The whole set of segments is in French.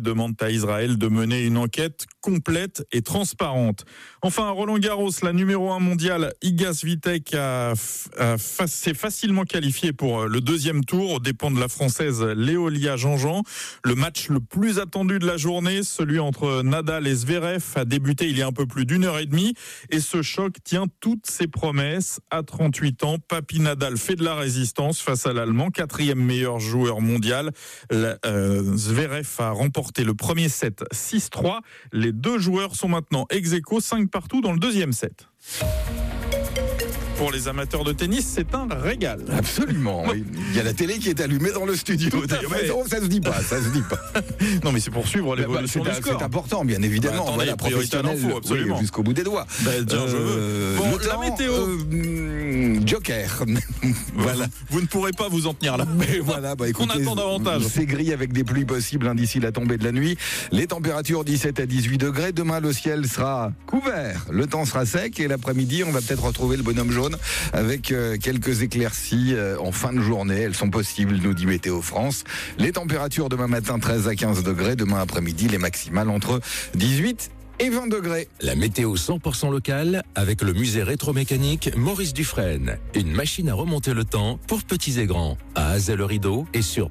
demandent à Israël de mener une enquête complète et transparente. Enfin, à Roland-Garros, la numéro 1 mondiale Iga Swiatek s'est facilement qualifiée pour le deuxième tour aux dépens de la Française Léolia Jean-Jean. Le match le plus attendu de la journée, celui entre Nadal et Zverev, a débuté il y a un peu plus d'une heure et demie. Et ce choc tient toutes ses promesses. À 38 ans, Papy Nadal fait de la résistance face à l'Allemand, 4e meilleur joueur mondial. Zverev a remporté le premier set 6-3. Les deux joueurs sont maintenant ex-aequo, 5 partout dans le deuxième set. Pour les amateurs de tennis, c'est un régal. Absolument. Oui. Il y a la télé qui est allumée dans le studio. Mais non, ça se dit pas. Non, mais c'est pour suivre l'évolution du score. C'est important, bien évidemment. Attendez, voilà, professionnel, absolument. Oui, jusqu'au bout des doigts. Tiens, je veux. Bon, la météo. Joker. Voilà. Vous ne pourrez pas vous en tenir là. Mais voilà, écoutez, on attend davantage. C'est gris avec des pluies possibles d'ici la tombée de la nuit. Les températures 17 à 18 degrés. Demain, le ciel sera couvert. Le temps sera sec et l'après-midi, on va peut-être retrouver le bonhomme jaune avec quelques éclaircies en fin de journée. Elles sont possibles, nous dit Météo France. Les températures demain matin 13 à 15 degrés. Demain après-midi, les maximales entre 18 et 20 degrés. La météo 100% locale avec le musée rétromécanique Maurice Dufresne. Une machine à remonter le temps pour petits et grands. À Azay-le-Rideau et sur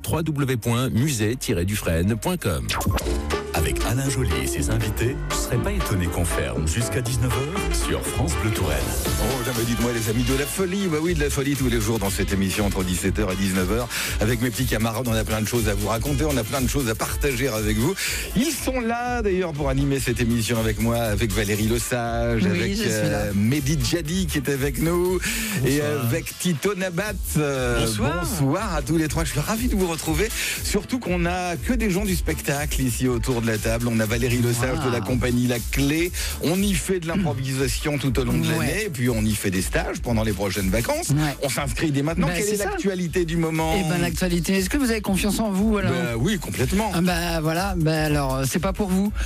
www.musée-dufresne.com. Avec Alain Joly et ses invités, je ne serais pas étonné qu'on ferme jusqu'à 19h sur France Bleu Touraine. Oh, dites-moi les amis, de la folie. Bah oui, de la folie tous les jours dans cette émission entre 17h et 19h. Avec mes petits camarades, on a plein de choses à vous raconter, on a plein de choses à partager avec vous. Ils sont là d'ailleurs pour animer cette émission avec moi, avec Valérie Lesage, oui, avec Mehdi Djadi qui est avec nous. Bonsoir. Et avec Tito Nabat. Bonsoir à tous les trois, je suis ravi de vous retrouver. Surtout qu'on a que des gens du spectacle ici autour de la table. On a Valérie Lesage de la compagnie La Clé. On y fait de l'improvisation tout au long de l'année. Et puis on y fait des stages pendant les prochaines vacances. On s'inscrit dès maintenant. Quelle est l'actualité du moment? L'actualité, est-ce que vous avez confiance en vous alors? Oui, complètement. Alors, c'est pas pour vous.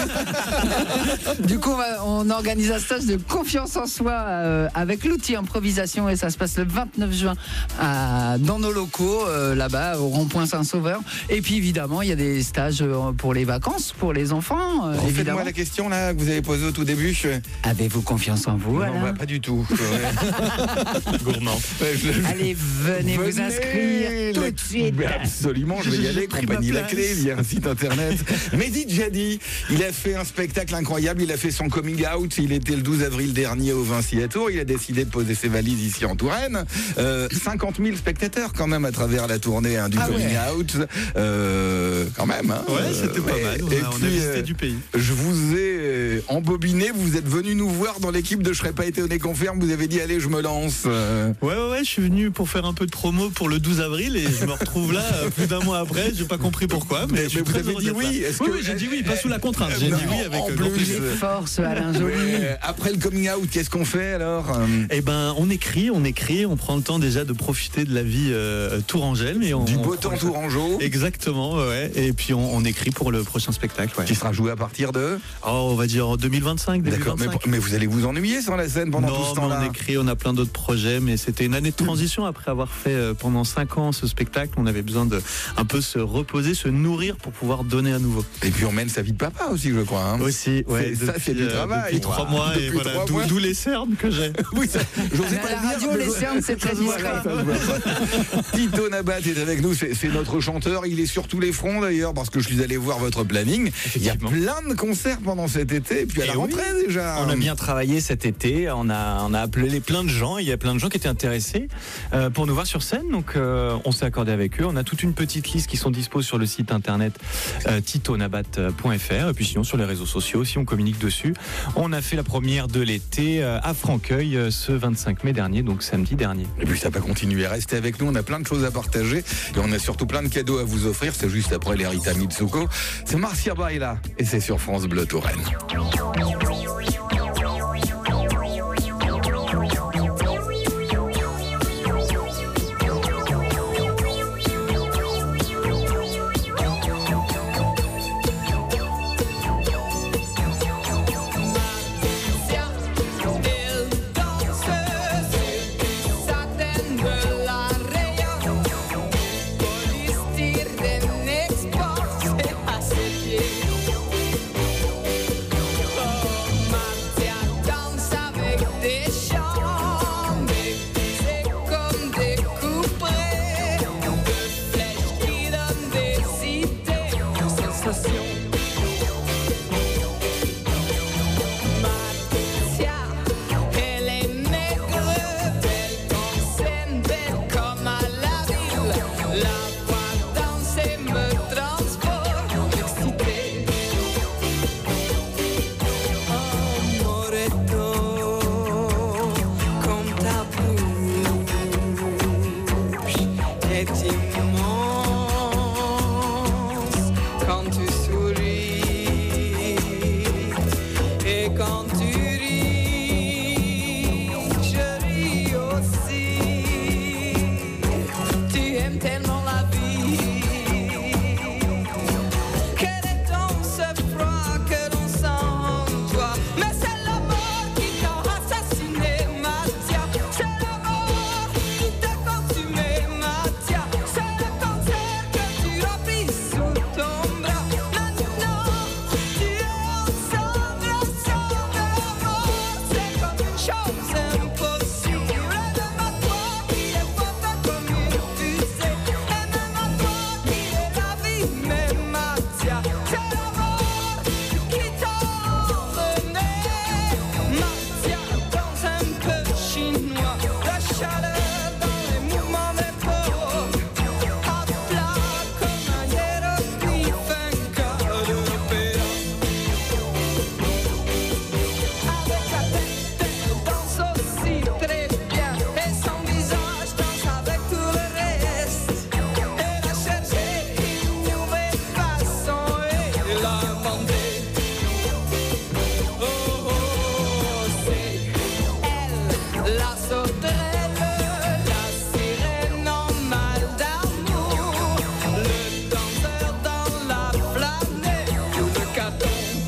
Du coup, on organise un stage de confiance en soi avec l'outil improvisation et ça se passe le 29 juin dans nos locaux, là-bas, au rond-point Saint-Sauveur. Et puis évidemment, il y a des stages pour les vacances, pour les enfants. Faites-moi la question là que vous avez posée au tout début. Avez-vous confiance en vous? Non, pas du tout. Gourmand. Allez, venez vous inscrire tout de suite. Absolument, je vais y aller. Compagnie La Clé, il y a un site internet. Mehdi Djadi, il a fait un spectacle incroyable. Il a fait son coming out. Il était le 12 avril dernier au Vinci à Tours. Il a décidé de poser ses valises ici en Touraine. 50 000 spectateurs quand même à travers la tournée du coming out. Quand même. C'était pas mal. On a visité du pays. Je vous ai embobiné. Vous êtes venu nous voir dans l'équipe de Je serais pas étonné qu'on ferme. Vous avez dit allez, je me lance. Ouais, je suis venu pour faire un peu de promo pour le 12 avril et je me retrouve là plus d'un mois après. J'ai pas compris pourquoi, mais vous avez dit oui. Oui, j'ai dit oui, pas sous la contrainte. J'ai dit oui avec grand plaisir. Force, Alain Joly. Après le coming out, qu'est-ce qu'on fait alors? On écrit, on prend le temps déjà de profiter de la vie tourangelle, mais du beau temps tourangeau. Exactement, ouais. Et puis on écrit pour le prochain spectacle. Ouais. Qui sera joué à partir de? On va dire en 2025. D'accord, mais vous allez vous ennuyer sans la scène pendant tout ce temps-là? On écrit, on a plein d'autres projets, mais c'était une année de transition après avoir fait pendant 5 ans ce spectacle. On avait besoin de un peu se reposer, se nourrir pour pouvoir donner à nouveau. Et puis on mène sa vie de papa aussi, je crois. Aussi, ouais. Ça, c'est du travail. Depuis 3 mois, et voilà, d'où les cernes que j'ai. Oui, j'osais pas la radio, les cernes, c'est très discret. Tito Nabat est avec nous, c'est notre chanteur. Il est sur tous les fronts d'ailleurs, parce que je suis allé voir votre planning. Il y a plein de concerts pendant cet été, et puis à la rentrée déjà. On a bien travaillé cet été, on a appelé plein de gens, il y a plein de gens qui étaient intéressés pour nous voir sur scène, donc on s'est accordé avec eux. On a toute une petite liste qui sont dispo sur le site internet titonabat.fr, et puis sinon sur les réseaux sociaux aussi on communique dessus. On a fait la première de l'été à Franqueuil ce 25 mai dernier, donc samedi dernier. Et puis ça va continuer, restez avec nous, on a plein de choses à partager et on a surtout plein de cadeaux à vous offrir. C'est juste après les Rita Mitsuko, c'est Marcia Baila et c'est sur France Bleu Touraine. Export, c'est à ses pieds. sensation. Mathia, elle est maigre, belle comme scène, belle comme à la ville. La voir danser me transporte, excitée. Oh, Moretto, comme ta bouche est immense quand tu souris et quand tu ris, je ris aussi. Tu aimes tellement la vie. Quel est donc ce froid que l'on sent en toi? Mais c'est la mort qui t'a assassiné, Mathia. C'est la mort qui t'a consumé, Mathia. C'est le cancer que tu as pris sous ton bras. Maintenant, tu es ensemble, ensemble, amour. C'est comme une chose impossible. Même à toi qui est forte comme une fusée. Et même à toi qui est la vie, mais Mathia, c'est la mort qui t'a emmené. Mathia, dans un peu chinois, la chaleur dans les mouvements des peaux. À plat comme un hiéroglyphe, un corps d'opéra. Avec la tête, elle danse aussi très bien. Et son visage danse avec tout le reste. Elle a cherché une nouvelle façon et l'a inventé. Oh, oh, c'est elle, la sauterelle, la sirène en mal d'amour, le danseur dans la planète, le caton.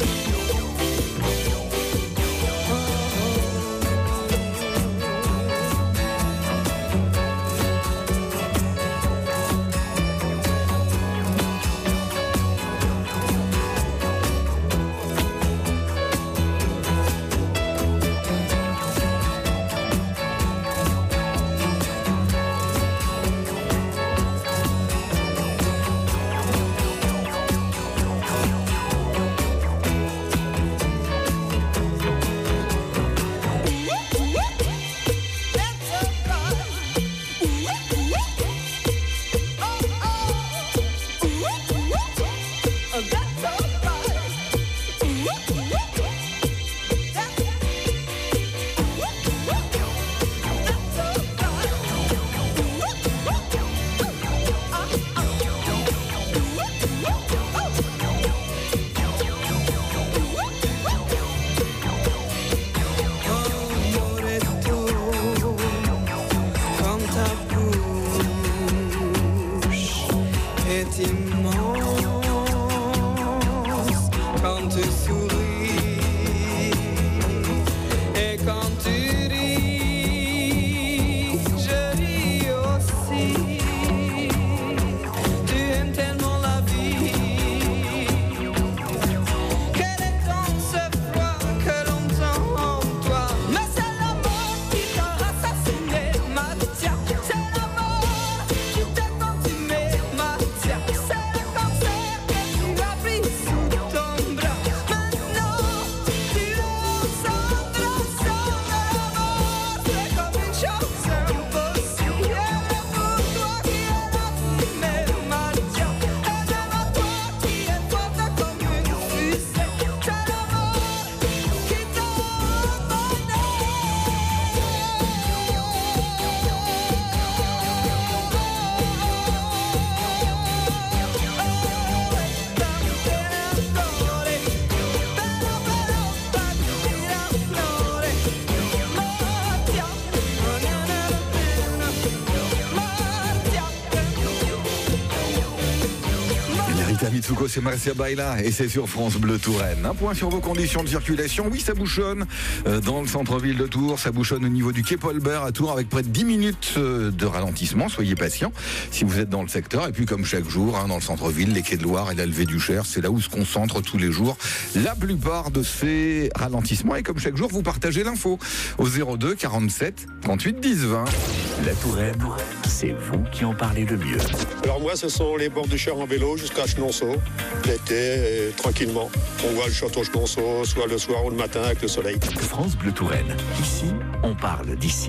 Moretto, comme ta bouche est immense quand tu souris et quand tu ris, je ris aussi. Tu aimes tellement la vie. Quel est donc ce froid que l'on sent en toi? Mais c'est la mort qui t'a assassiné, Mathia. C'est la mort qui t'a consumé, Mathia. C'est le cancer que tu as pris sous ton bras. Maintenant, tu es ensemble, ensemble, amour. C'est comme une chose impossible. Et pour toi qui es la vie, mais Mathia. Et même à toi qui est forte comme une fusée. C'est la mort qui t'a Rita Mitsuko, c'est Marcia Baila et c'est sur France Bleu Touraine. Un point sur vos conditions de circulation. Oui, ça bouchonne dans le centre-ville de Tours. Ça bouchonne au niveau du quai Paul-Bert à Tours avec près de 10 minutes de ralentissement. Soyez patients si vous êtes dans le secteur. Et puis comme chaque jour, dans le centre-ville, les quais de Loire et la levée du Cher, c'est là où se concentrent tous les jours la plupart de ces ralentissements. Et comme chaque jour, vous partagez l'info au 02 47 38 10 20. La Touraine, c'est vous qui en parlez le mieux. Alors moi, ce sont les bords du Cher en vélo jusqu'à Chenonceau. l'été, tranquillement. On voit le château Chenonceau, soit le soir ou le matin avec le soleil. France Bleu Touraine. Ici, on parle d'ici.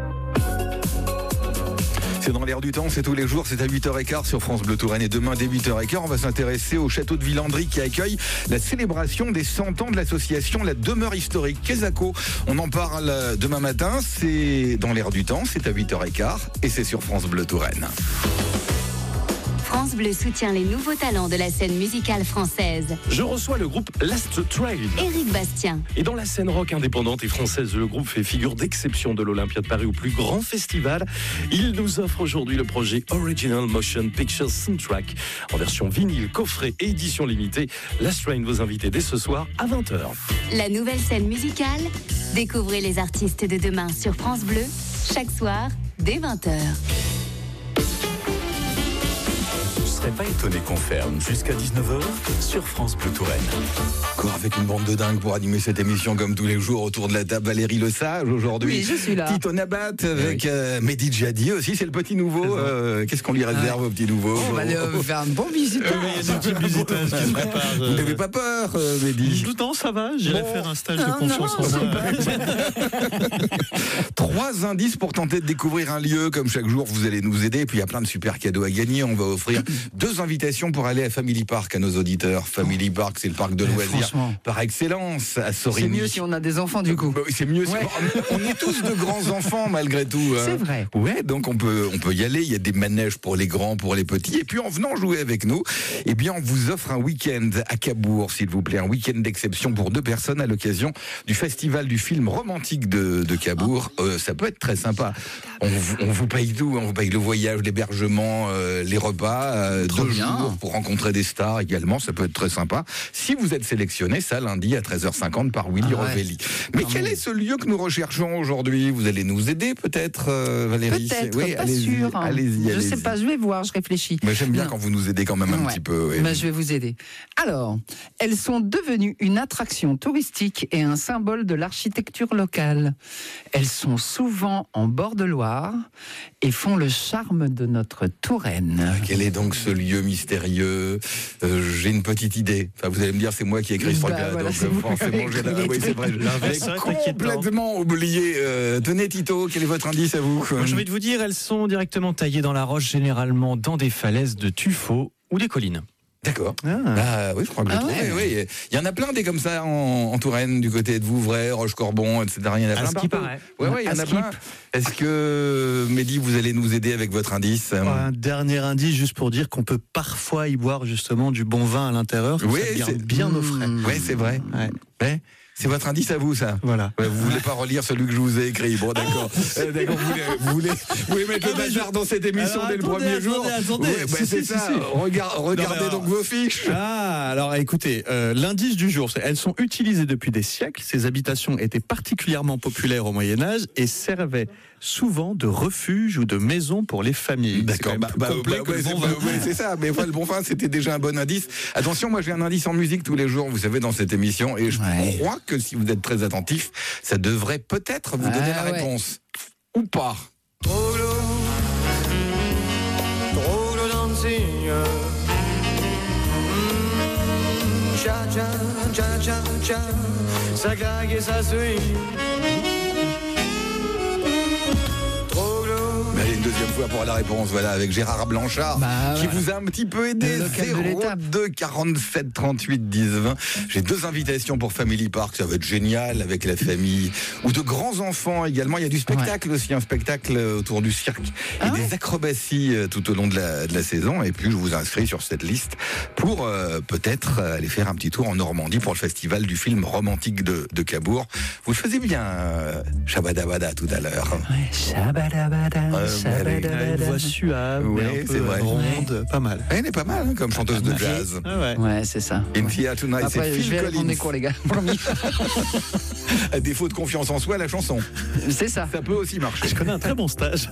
C'est dans l'air du temps, c'est tous les jours, c'est à 8h15 sur France Bleu Touraine. Et demain, dès 8h15, on va s'intéresser au château de Villandry qui accueille la célébration des 100 ans de l'association La Demeure Historique Quesaco. On en parle demain matin, c'est dans l'air du temps, c'est à 8h15 et c'est sur France Bleu Touraine. France Bleu soutient les nouveaux talents de la scène musicale française. Je reçois le groupe Last Train. Éric Bastien. Et dans la scène rock indépendante et française, le groupe fait figure d'exception de l'Olympia de Paris au plus grand festival. Il nous offre aujourd'hui le projet Original Motion Picture Soundtrack en version vinyle, coffret et édition limitée. Last Train vous invite dès ce soir à 20h. La nouvelle scène musicale, découvrez les artistes de demain sur France Bleu, chaque soir dès 20h. Je serais pas étonné qu'on ferme jusqu'à 19h sur France Bleu Touraine. Encore avec une bande de dingues pour animer cette émission comme tous les jours autour de la table. Valérie Le Sage aujourd'hui. Oui, je suis là. Tito Nabat avec Mehdi Djadi aussi, c'est le petit nouveau. Qu'est-ce qu'on lui réserve au petit nouveau? On va aller faire un bon visiteur. Il y a des petits visitages qui se préparent. Vous n'avez pas peur, Mehdi? Non, ça va, j'irai faire un stage de confiance en moi. 3 indices pour tenter de découvrir un lieu. Comme chaque jour, vous allez nous aider. Et puis il y a plein de super cadeaux à gagner. On va offrir 2 invitations pour aller à Family Park à nos auditeurs. Family Park, c'est le parc de loisirs par excellence à Sorigny. C'est mieux si on a des enfants du coup. Bah oui, c'est mieux. On est tous de grands enfants malgré tout. C'est vrai. Ouais, donc on peut y aller. Il y a des manèges pour les grands, pour les petits. Et puis en venant jouer avec nous, eh bien on vous offre un week-end à Cabourg, s'il vous plaît, un week-end d'exception pour 2 personnes à l'occasion du festival du film romantique de Cabourg. Ça peut être très sympa. On vous paye tout. On vous paye le voyage, l'hébergement, les repas, 2 jours pour rencontrer des stars également. Ça peut être très sympa. Si vous êtes sélectionné, ça lundi à 13h50 par Willy Revelli. Mais quel est ce lieu que nous recherchons aujourd'hui? Vous allez nous aider peut-être, Valérie? Peut-être, oui, pas sûr. Allez-y. Je sais pas, je vais voir, je réfléchis. Mais j'aime bien quand vous nous aidez quand même un petit peu. Oui. Mais je vais vous aider. Alors, elles sont devenues une attraction touristique et un symbole de l'architecture locale. Elles sont souvent en bord de Loire et font le charme de notre Touraine. Quel est donc ce lieu mystérieux? J'ai une petite idée. Enfin, vous allez me dire, c'est moi qui ai écrit ce truc-là. Voilà, donc forcément, oui, c'est vrai. J'ai complètement oublié. Tenez, Tito, quel est votre indice à vous? J'ai envie de vous dire, elles sont directement taillées dans la roche, généralement dans des falaises de tuffeau ou des collines. D'accord. Oui, je crois que je trouve. Oui. Il y en a plein des comme ça en Touraine, du côté de Vouvray, Roche-Corbon, etc. Il y en a plein. À ce qui paraît. Oui, il y en a plein. Est-ce que, Mehdi, vous allez nous aider avec votre indice? Un dernier indice, juste pour dire qu'on peut parfois y boire justement du bon vin à l'intérieur. Oui, c'est bien au frais. Oui, c'est vrai. Ouais. C'est votre indice à vous, ça? Voilà. Ouais, vous voulez pas relire celui que je vous ai écrit? Bon, d'accord. D'accord. Vous voulez mettre le bazar dans cette émission dès le premier jour? Attendez. C'est ça. Regardez donc vos fiches. Alors écoutez, l'indice du jour, c'est elles sont utilisées depuis des siècles. Ces habitations étaient particulièrement populaires au Moyen-Âge et servaient souvent de refuge ou de maison pour les familles. D'accord. C'est ça. Mais le bon vin, c'était déjà un bon indice. Attention, moi j'ai un indice en musique tous les jours, vous savez, dans cette émission, et je crois que si vous êtes très attentif, ça devrait peut-être vous donner la réponse. Ou pas. Trop l'eau dans le signe. Tcha tcha tcha tcha tcha, ça claque et ça suit. Allez, une deuxième fois pour la réponse, voilà, avec Gérard Blanchard, qui vous a un petit peu aidé. 02 47 38 10 20. J'ai 2 invitations pour Family Park, ça va être génial avec la famille, ou de grands enfants également. Il y a du spectacle aussi, un spectacle autour du cirque et des acrobaties tout au long de la saison. Et puis je vous inscris sur cette liste pour peut-être aller faire un petit tour en Normandie pour le festival du film romantique de Cabourg. Vous le faisiez bien, Shabadabada tout à l'heure. Ouais, Shabadabada. Une voix suave, un peu ronde, pas mal. Elle est pas mal comme chanteuse de jazz. Ouais, c'est ça. Intia Tonight, c'est Phil Collins. Des cours, les gars. À défaut de confiance en soi, la chanson. C'est ça. Ça peut aussi marcher. Je connais un très bon stage.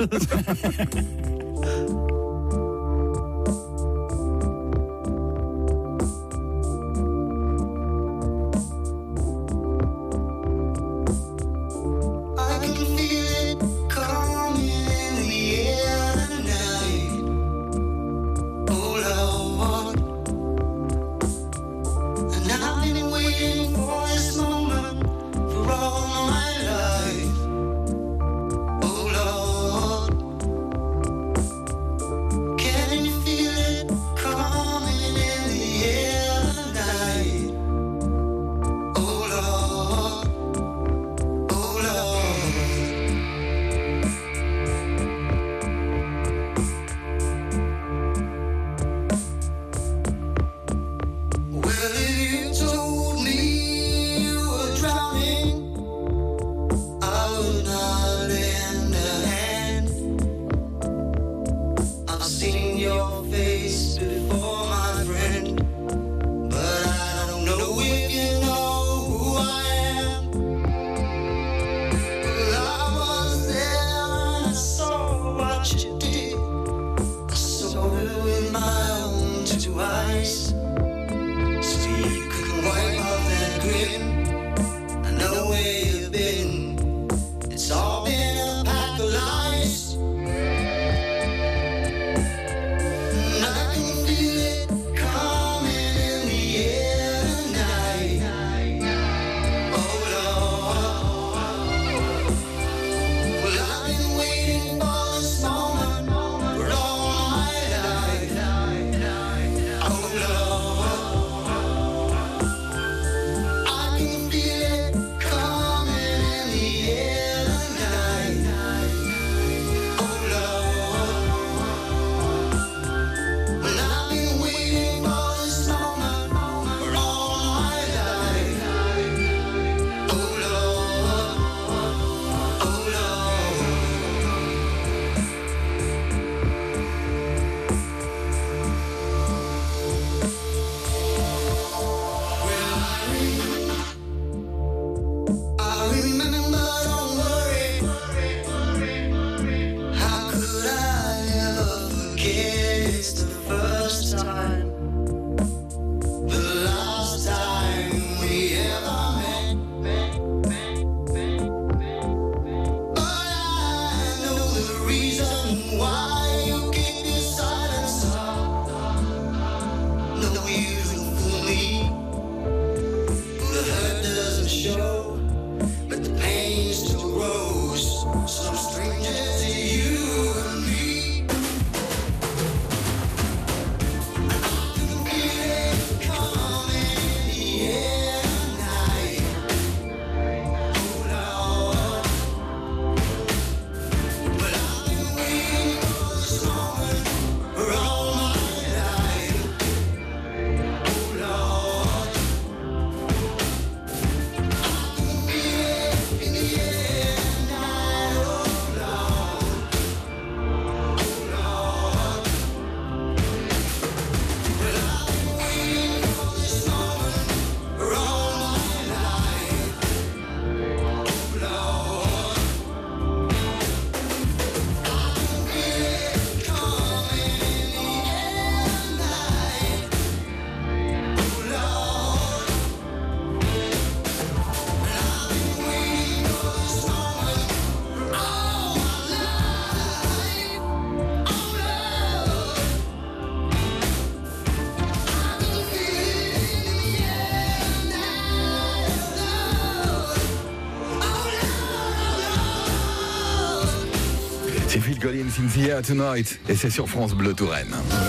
Collins in the Air Tonight. Et c'est sur France Bleu Touraine.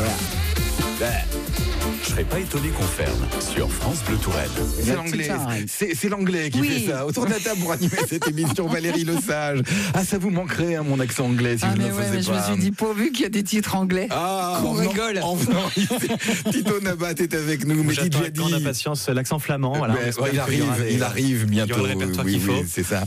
Je serais pas étonné qu'on ferme sur France Bleu Touraine. C'est l'anglais, c'est l'anglais qui fait ça. Autour de la table pour animer cette émission, Valérie Lesage. Ah, ça vous manquerait, hein, mon accent anglais, si je ne le faisais mais pas. je me suis dit, pourvu qu'il y a des titres anglais. On rigole. En venant ici, Tito Nabat est avec nous. Mais J'attends avec grande impatience l'accent flamand. Voilà, il arrive bientôt. Il y aura le répertoire qu'il faut. C'est ça.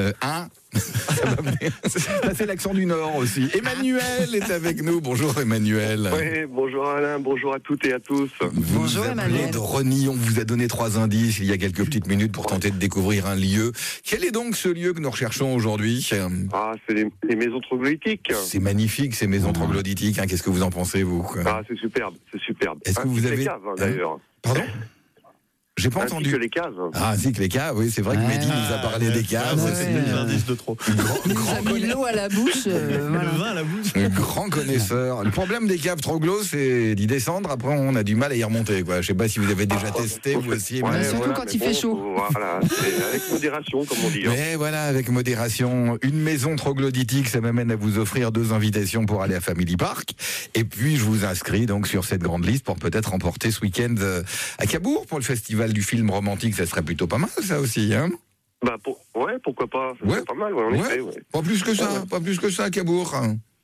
Ça, c'est l'accent du Nord aussi. Emmanuel est avec nous. Bonjour Emmanuel. Oui, bonjour Alain, bonjour à toutes et à tous. Bonjour Emmanuel. De Reny, on vous a donné 3 indices il y a quelques petites minutes pour tenter de découvrir un lieu. Quel est donc ce lieu que nous recherchons aujourd'hui? Ah, c'est les maisons troglodytiques. C'est magnifique ces maisons troglodytiques. Qu'est-ce que vous en pensez, vous? Ah, c'est superbe, c'est superbe. Est-ce que vous avez... les caves, d'ailleurs. Pardon? J'ai pas entendu. Ainsi que les caves. Ah, ainsi que les caves, oui, c'est vrai que Mehdi nous a parlé des caves. C'est un indice de trop. Il nous a mis l'eau à la bouche. Le vin à la bouche. Un grand connaisseur. Le problème des caves troglos, c'est d'y descendre. Après, on a du mal à y remonter, quoi. Je sais pas si vous avez déjà testé, vous aussi. Surtout quand il fait chaud. Voilà, c'est avec modération, comme on dit. Mais voilà, avec modération. Une maison troglodytique, ça m'amène à vous offrir 2 invitations pour aller à Family Park. Et puis, je vous inscris donc sur cette grande liste pour peut-être remporter ce week-end à Cabourg pour le festival du film romantique. Ça serait plutôt pas mal, ça aussi, hein? Bah, pourquoi pas. C'est pas mal, en effet. Ouais. Pas plus que ça, pas plus que ça, Cabourg.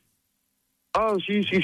Ah, si. Ça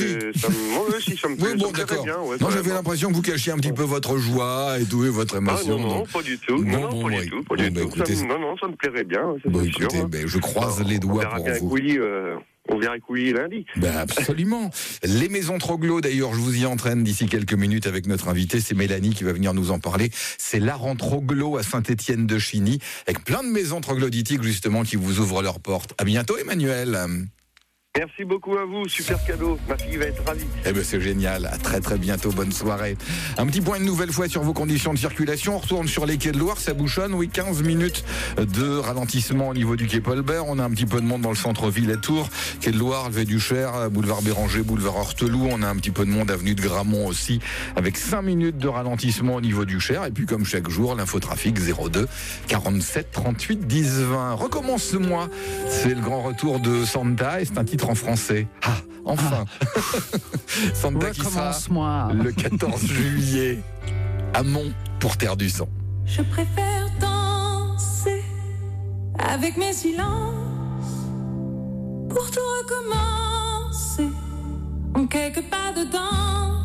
me plaît. Oui, bon, d'accord. Non, j'avais l'impression que vous cachiez un petit peu votre joie et tout, et votre émotion. Ah, non, pas du tout. Non, pas du tout. Ça me plairait bien. Bon, écoutez, je croise les doigts pour vous. On verra couiller lundi. Absolument. Les maisons troglo, d'ailleurs, je vous y entraîne d'ici quelques minutes avec notre invité. C'est Mélanie qui va venir nous en parler. C'est l'Aran Troglo à Saint-Étienne-de-Chiny, avec plein de maisons troglodytiques, justement, qui vous ouvrent leurs portes. À bientôt, Emmanuel. Merci beaucoup à vous, super cadeau. Ma fille va être ravie. C'est génial. À très très bientôt. Bonne soirée. Un petit point une nouvelle fois sur vos conditions de circulation. On retourne sur les quais de Loire. Ça bouchonne. Oui, 15 minutes de ralentissement au niveau du quai Paul-Bert. On a un petit peu de monde dans le centre-ville à Tours. Quai de Loire, Levé du Cher, boulevard Béranger, boulevard Horteloup. On a un petit peu de monde avenue de Gramont aussi, avec 5 minutes de ralentissement au niveau du Cher. Et puis comme chaque jour, l'infotrafic 02 47 38 10 20. Recommence-moi. C'est le grand retour de Santa et c'est un titre en français. Ah, enfin. Santa qui sera le 14 juillet à Mont pour Terre du Sang. Je préfère danser avec mes silences pour tout recommencer en quelques pas dedans.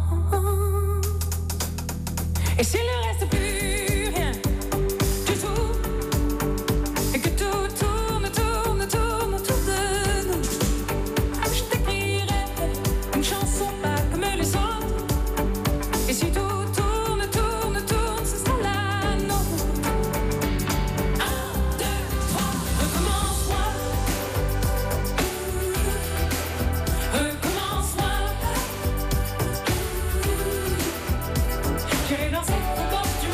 Et s'il ne reste plus rien du tout et que tout tourne autour de nous, je t'écrirai une chanson pas comme les autres. Et si tout tourne, ce sera la nôtre. 1, 2, 3, recommence-moi. Recommence-moi. J'irai danser au bord du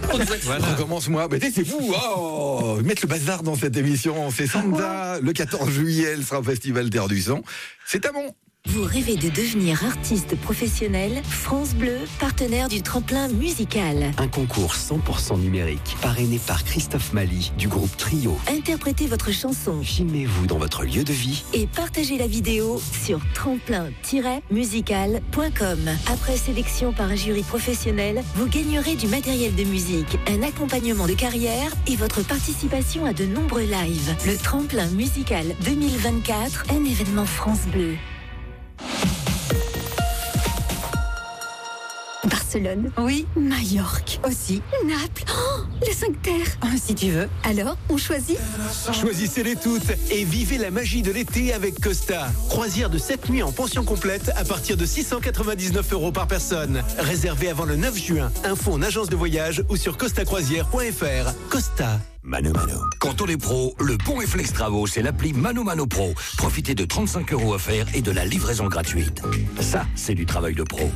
Recommence-moi. Mais c'est fou. Oh, mettre le bazar dans cette émission. C'est Santa. Le 14 juillet, elle sera au Festival Terre du Son. C'est à bon. Vous rêvez de devenir artiste professionnel? France Bleu, partenaire du tremplin musical. Un concours 100% numérique, parrainé par Christophe Mali du groupe Trio. Interprétez votre chanson. Filmez-vous dans votre lieu de vie. Et partagez la vidéo sur tremplin-musical.com. Après sélection par un jury professionnel, vous gagnerez du matériel de musique, un accompagnement de carrière et votre participation à de nombreux lives. Le tremplin musical 2024, un événement France Bleu. Barcelone. Oui. Majorque. Aussi. Naples. Oh, les 5 terres. Si tu veux. Alors, on choisit? Choisissez-les toutes et vivez la magie de l'été avec Costa. Croisière de 7 nuits en pension complète à partir de 699 € par personne. Réservé avant le 9 juin. Info en agence de voyage ou sur costacroisière.fr. Costa. Mano Mano. Quand on est pro, le bon réflexe travaux, c'est l'appli Mano Mano Pro. Profitez de 35 € offerts et de la livraison gratuite. Ça, c'est du travail de pro.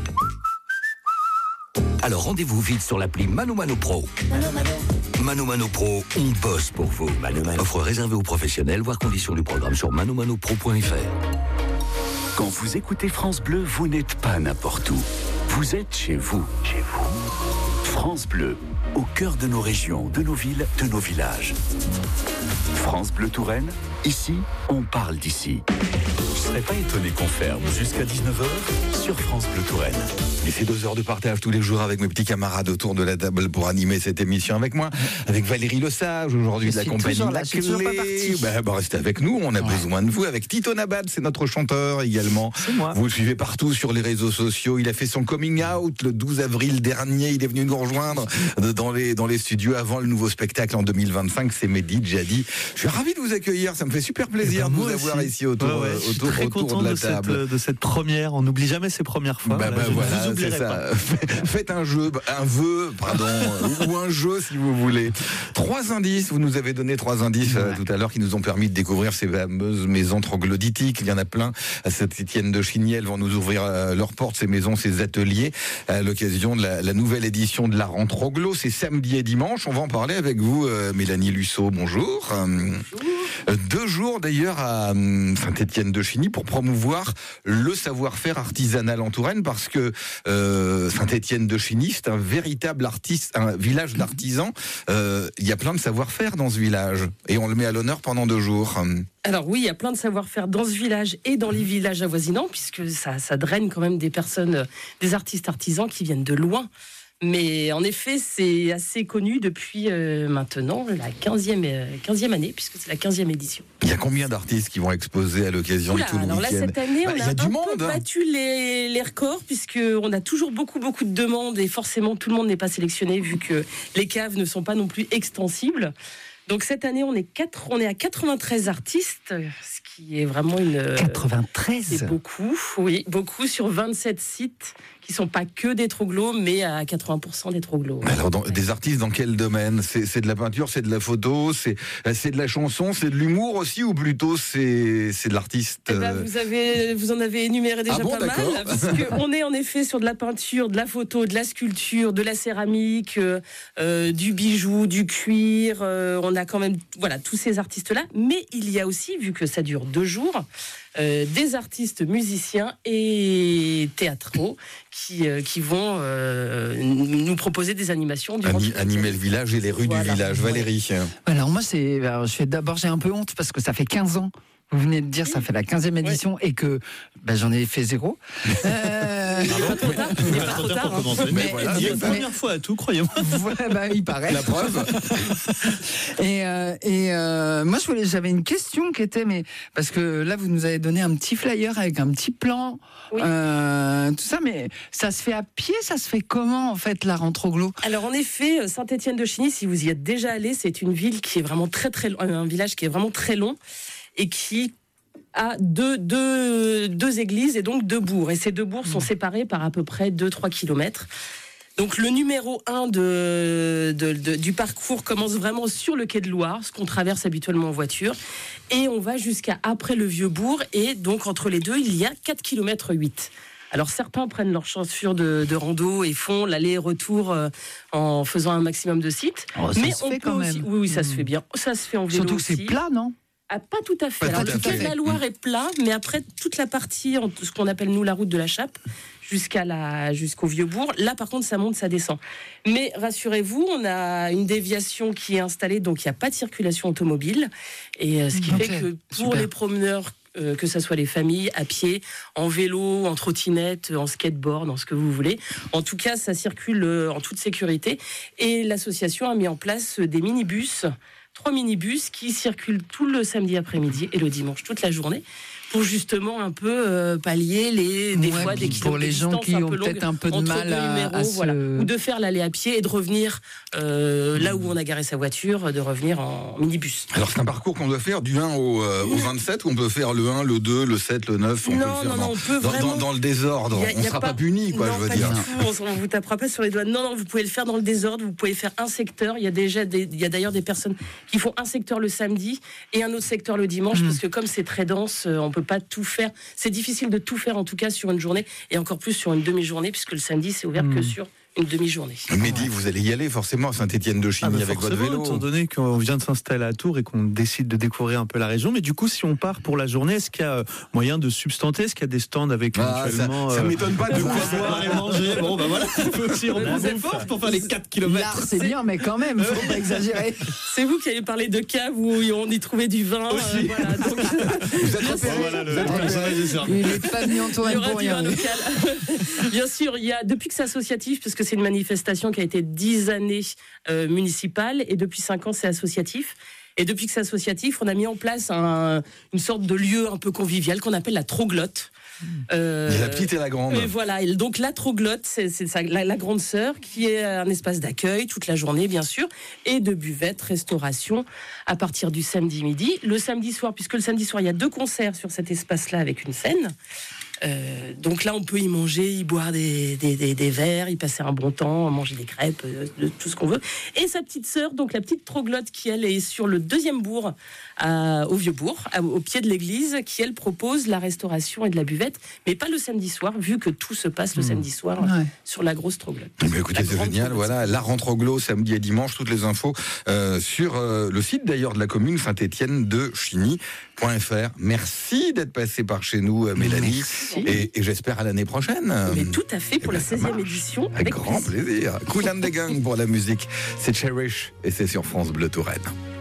Alors rendez-vous vite sur l'appli Mano Mano Pro. Mano Mano Pro, on bosse pour vous. Mano Mano. Offre réservée aux professionnels, voir conditions du programme sur manomanopro.fr. Quand vous écoutez France Bleu, vous n'êtes pas n'importe où. Vous êtes chez vous. Chez vous. France Bleu, au cœur de nos régions, de nos villes, de nos villages. France Bleu Touraine, ici, on parle d'ici. Je serais pas étonné qu'on ferme jusqu'à 19h sur France Bleu Touraine. Et c'est 2 heures de partage tous les jours avec mes petits camarades autour de la table pour animer cette émission avec moi, avec Valérie Lesage aujourd'hui de la compagnie La Clé. Restez avec nous, on a besoin de vous. Avec Tito Nabad, c'est notre chanteur également. C'est moi. Vous le suivez partout sur les réseaux sociaux. Il a fait son coming out le 12 avril dernier. Il est venu nous rejoindre dans les studios avant le nouveau spectacle en 2025. C'est Mehdi Djadi. Je suis ravi de vous accueillir. Ça me fait super plaisir de vous avoir ici autour très content de la table. de cette première. On n'oublie jamais ses premières fois. Voilà, c'est ça. Faites un vœu, ou un jeu si vous voulez. 3 indices, vous nous avez donné 3 indices tout à l'heure qui nous ont permis de découvrir ces fameuses maisons troglodytiques. Il y en a plein à Saint-Étienne de Chigny. Elles vont nous ouvrir leurs portes, ces maisons, ces ateliers, à l'occasion de la nouvelle édition de la Rentrée Troglo. C'est samedi et dimanche. On va en parler avec vous, Mélanie Lusso. Bonjour. 2 jours d'ailleurs à Saint-Étienne de Chigny pour promouvoir le savoir-faire artisanal en Touraine, parce que Saint-Étienne de Chigny, c'est un véritable un village d'artisans. Il y a plein de savoir-faire dans ce village et on le met à l'honneur pendant 2 jours. Alors oui, il y a plein de savoir-faire dans ce village et dans les villages avoisinants, puisque ça draine quand même des personnes, des artistes artisans qui viennent de loin. Mais en effet, c'est assez connu depuis maintenant la 15e année, puisque c'est la 15e édition. Il y a combien d'artistes qui vont exposer à l'occasion de tout le week-end? Alors là, cette année, on a un peu monde, battu les records, puisqu'on a toujours beaucoup de demandes, et forcément, tout le monde n'est pas sélectionné, vu que les caves ne sont pas non plus extensibles. Donc cette année, on est à 93 artistes, ce qui est vraiment 93 c'est beaucoup, oui, beaucoup sur 27 sites qui sont pas que des troglos, mais à 80% des troglos. Alors, des artistes dans quel domaine? C'est de la peinture, c'est de la photo, c'est de la chanson, c'est de l'humour aussi, ou plutôt c'est de l'artiste vous en avez énuméré déjà pas d'accord. mal, parce qu'on est en effet sur de la peinture, de la photo, de la sculpture, de la céramique, du bijou, du cuir. On a quand même tous ces artistes-là, mais il y a aussi, vu que ça dure 2 jours, des artistes musiciens et théâtraux qui vont nous proposer des animations durant animer le village et les rues du village. Valérie. Alors moi, j'ai un peu honte parce que ça fait 15 ans. Vous venez de dire, ça fait la 15e édition et que j'en ai fait 0. Il n'est pas trop tard. Pour commencer. Mais il y a une première fois à tout, croyez-moi. Il paraît. La preuve. Moi, j'avais une question qui était, parce que là, vous nous avez donné un petit flyer avec un petit plan, tout ça, mais ça se fait à pied, ça se fait comment, en fait, la Rentrée Troglo? Alors, en effet, Saint-Étienne de Chigny, si vous y êtes déjà allé, c'est une ville qui est vraiment un village qui est vraiment très long, et qui a deux églises et donc 2 bourgs. Et ces 2 bourgs sont séparés par à peu près 2-3 kilomètres. Donc le numéro 1 du parcours commence vraiment sur le quai de Loire, ce qu'on traverse habituellement en voiture, et on va jusqu'à après le Vieux-Bourg, et donc entre les deux, il y a 4,8 km. Alors certains prennent leurs chaussures de rando et font l'aller-retour en faisant un maximum de sites. Oh, ça mais se on fait peut quand aussi, même. oui, ça se fait bien. Ça se fait en vélo Surtout que aussi. c'est plat, non? Ah, pas tout à fait. Pas Alors tout le à quai de fait. la Loire est plat, mais après toute la partie, ce qu'on appelle nous la route de la Chape, jusqu'au Vieux-Bourg, là par contre ça monte, ça descend. Mais rassurez-vous, on a une déviation qui est installée, donc il n'y a pas de circulation automobile, et ce qui fait que pour super. les promeneurs, que ce soit les familles, à pied, en vélo, en trottinette, en skateboard, en ce que vous voulez. En tout cas, ça circule en toute sécurité. Et l'association a mis en place des minibus, 3 minibus qui circulent tout le samedi après-midi et le dimanche toute la journée, pour justement un peu pallier des fois des kilomètres pour les gens qui ont peut-être un peu de mal à voilà. Ou de faire l'aller à pied et de revenir là où on a garé sa voiture, de revenir en minibus. Alors c'est un parcours qu'on doit faire du 1 au 27, ou on peut faire le 1, le 2, le 7, le 9, on peut le faire on peut vraiment... dans le désordre. On ne sera pas puni, quoi, non, je veux pas dire. du tout, on ne vous tapera pas sur les doigts. Non, vous pouvez le faire dans le désordre, vous pouvez faire un secteur. Il y a d'ailleurs des personnes qui font un secteur le samedi et un autre secteur le dimanche, parce que comme c'est très dense, on peut pas tout faire. C'est difficile de tout faire, en tout cas sur une journée, et encore plus sur une demi-journée, puisque le samedi c'est ouvert que sur une demi-journée. Mehdi, vous allez y aller forcément à Saint-Étienne-de-Chigny avec votre vélo. Étant donné qu'on vient de s'installer à Tours et qu'on décide de découvrir un peu la région, mais du coup, si on part pour la journée, est-ce qu'il y a moyen de substanter? Est-ce qu'il y a des stands avec éventuellement ça m'étonne pas de quoi boire et manger? Bon, ben voilà, il faut aussi reprendre des forces pour faire les 4 km. L'art, c'est bien, mais quand même, faut pas exagérer. C'est vous qui avez parlé de cave où on y trouvait du vin. Voilà, donc, vous êtes repéré, il n'est pas venu en Touraine pour rien. Bien sûr, il y a, depuis que c'est associatif, parce que c'est une manifestation qui a été 10 années municipale, et depuis 5 ans c'est associatif. Et depuis que c'est associatif, on a mis en place une sorte de lieu un peu convivial qu'on appelle la Troglotte. La petite et la grande. Et voilà, et donc la Troglotte, c'est la grande sœur, qui est un espace d'accueil toute la journée, bien sûr, et de buvette, restauration, à partir du samedi midi. Le samedi soir, puisque le samedi soir, il y a 2 concerts sur cet espace-là avec une scène. Donc là, on peut y manger, y boire des verres, y passer un bon temps, manger des crêpes, tout ce qu'on veut. Et sa petite sœur, donc la petite Troglotte, qui elle est sur le 2e bourg, au Vieux-Bourg, au pied de l'église, qui elle propose la restauration et de la buvette, mais pas le samedi soir, vu que tout se passe le samedi soir sur la grosse Troglotte. Mais écoutez, c'est génial, voilà, l'art en Troglo, samedi et dimanche, toutes les infos sur le site d'ailleurs de la commune Saint-Étienne-de-Chigny.fr. Merci d'être passé par chez nous, Mélanie. Et j'espère à l'année prochaine. Mais tout à fait, pour la 16e édition. Avec grand plaisir. Cool and the Gang pour la musique. C'est Cherish et c'est sur France Bleu Touraine.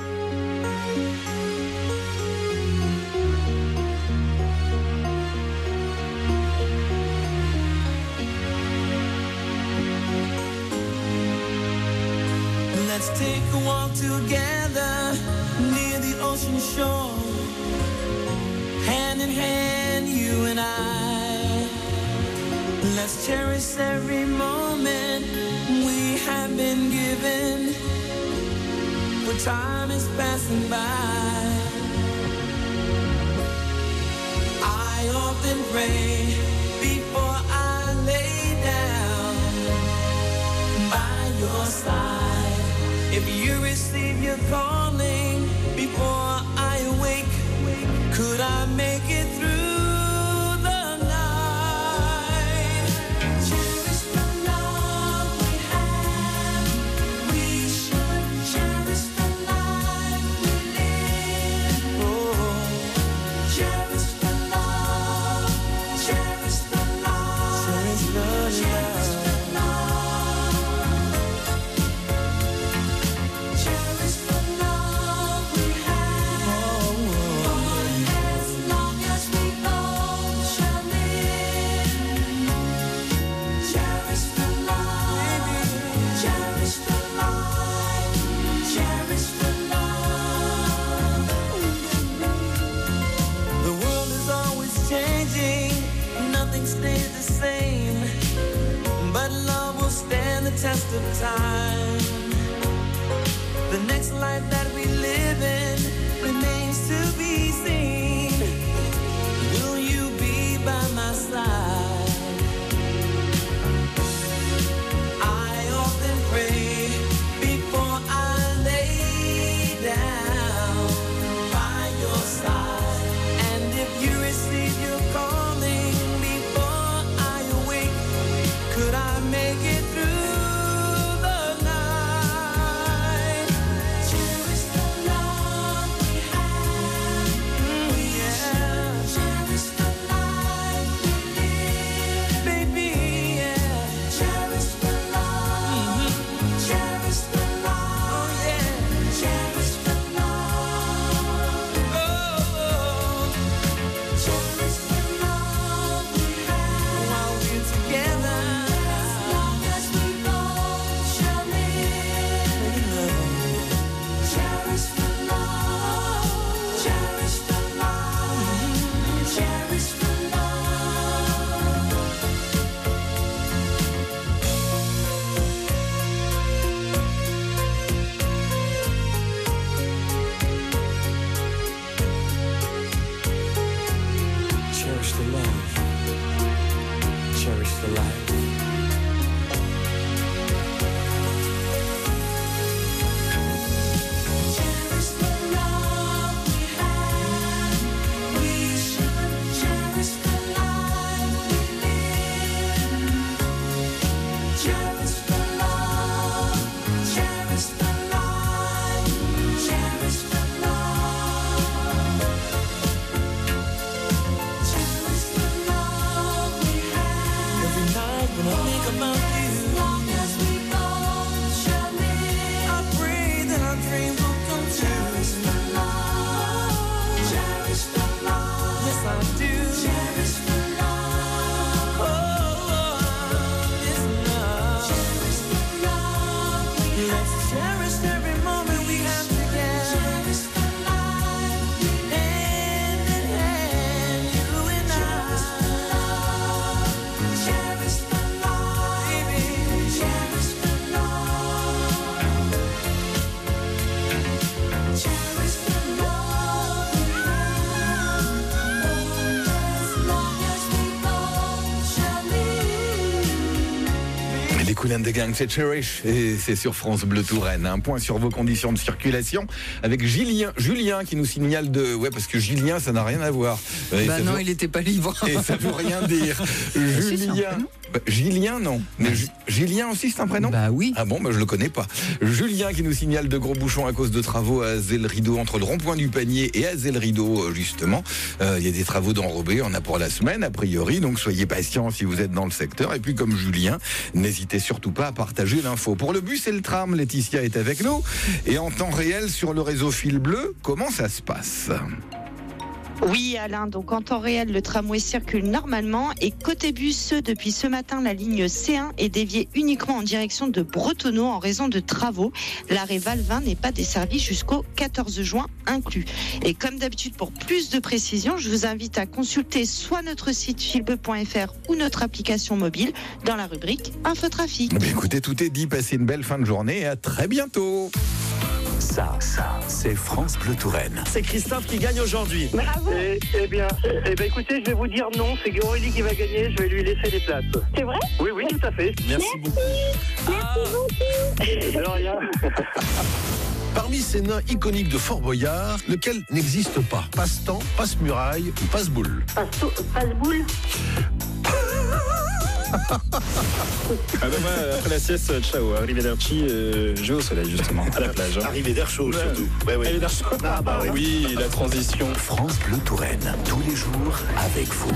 Let's take a walk together near the ocean shore. Hand in hand, you and I. Let's cherish every moment we have been given. For time is passing by. I often pray before I lay down by your side. If you receive your calling before I awake, could I make it through the night? Cherish the love we have. We should cherish the life we live. Oh, cherish the love. Cherish the love. Cherish the love. Cherish the love we have. For as long as we both shall live. Cherish the love. Cherish the life. Cherish the love. The world is always changing. Nothing stays the same. But love will stand the test of time. The next life that we live in remains to be seen. Will you be by my side? I often pray before I lay down by your side. And if you receive your calling before I Cool and the Gang, c'est Cherish et c'est sur France Bleu Touraine. Un point sur vos conditions de circulation avec Julien qui nous signale de... Ouais, parce que Julien, ça n'a rien à voir. Non, il n'était pas libre. Et ça veut rien dire. Julien... Julien, non. Mais Julien aussi, c'est un prénom ? Bah oui. Ah bon, je le connais pas. Julien qui nous signale de gros bouchons à cause de travaux à Azel-Rideau, entre le rond-point du Panier et Azel-Rideau, justement. Il y a des travaux d'enrobés, on a pour la semaine, a priori, donc soyez patients si vous êtes dans le secteur. Et puis, comme Julien, n'hésitez surtout pas à partager l'info. Pour le bus et le tram, Laetitia est avec nous. Et en temps réel, sur le réseau Fil Bleu, comment ça se passe ? Oui Alain, donc en temps réel, le tramway circule normalement et côté bus, depuis ce matin, la ligne C1 est déviée uniquement en direction de Bretonneau en raison de travaux. L'arrêt Valvin n'est pas desservi jusqu'au 14 juin inclus. Et comme d'habitude, pour plus de précisions, je vous invite à consulter soit notre site filbleu.fr ou notre application mobile dans la rubrique Infotrafic. Écoutez, tout est dit, passez une belle fin de journée et à très bientôt. Ça, c'est France Bleu Touraine. C'est Christophe qui gagne aujourd'hui. Bravo. Eh bien, écoutez, je vais vous dire non, c'est Aurélie qui va gagner, je vais lui laisser les places. C'est vrai ? Oui, tout à fait. Merci beaucoup. Merci beaucoup. Alors, rien. Parmi ces nains iconiques de Fort Boyard, lequel n'existe pas ? Passe-temps, passe-muraille ou passe-boule ? Passe-boule. Après la sieste, ciao, arrivederci, je vais au soleil justement, à la plage. Arrivederci surtout. Ouais. Arrivederci. Oui, la transition. France Bleu Touraine, tous les jours avec vous.